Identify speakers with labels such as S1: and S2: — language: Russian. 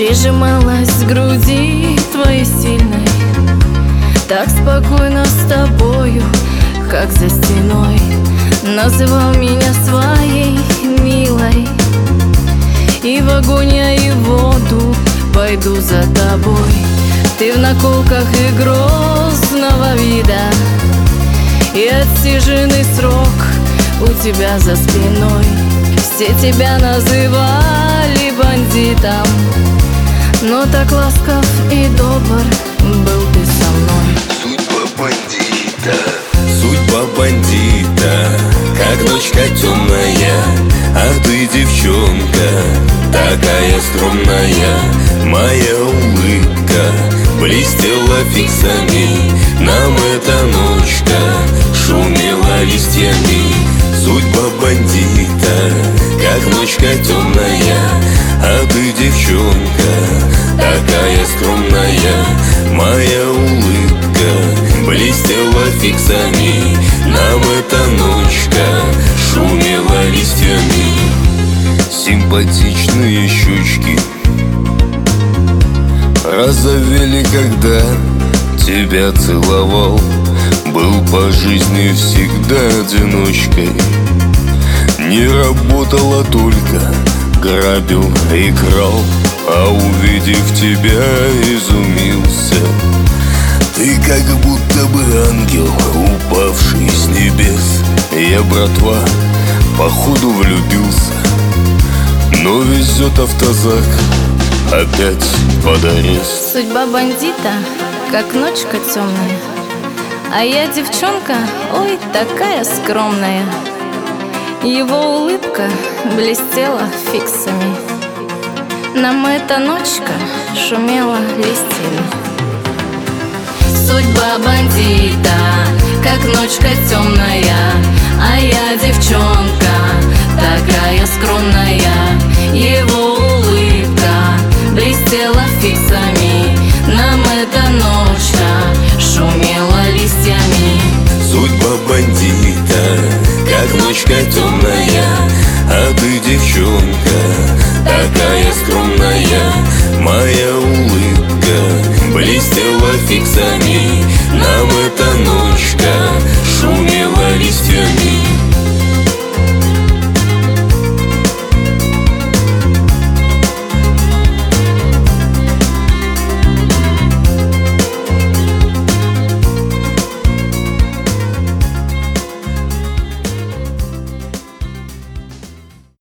S1: прижималась к груди твоей сильной. Так спокойно с тобою, как за стеной. Называл меня своей милой. И в огонь я, и в воду пойду за тобой. Ты в наколках и грозного вида, и отсиженный срок у тебя за спиной. Все тебя называли бандитом, но так ласков и добр был ты со мной.
S2: Судьба бандита, как ночка темная, а ты девчонка, такая скромная. Моя улыбка блестела фиксами, нам эта ночка шумела листьями. Судьба бандита, как ночка темная, а ты девчонка, такая скромная. Моя улыбка блестела фиксами, нам эта ночка шумела листьями. Симпатичные щечки розовели, когда тебя целовал. Был по жизни всегда одиночкой, не работал, а только грабил и крал. А увидев тебя, изумился. Ты как будто бы ангел, упавший с небес. Я, братва, походу влюбился, но везет автозак опять под арест.
S1: Судьба бандита, как ночка темная, а я девчонка, ой, такая скромная. Его улыбка блестела фиксами, нам эта ночка шумела листьями. Судьба бандита, как ночка темная, а я девчонка, такая скромная. Его улыбка блестела фиксами, нам эта ночка шумела листьями.
S2: Судьба бандита, как ночка темная, а ты девчонка, такая скромная. Моя улыбка блестела фиксами, нам эта ночка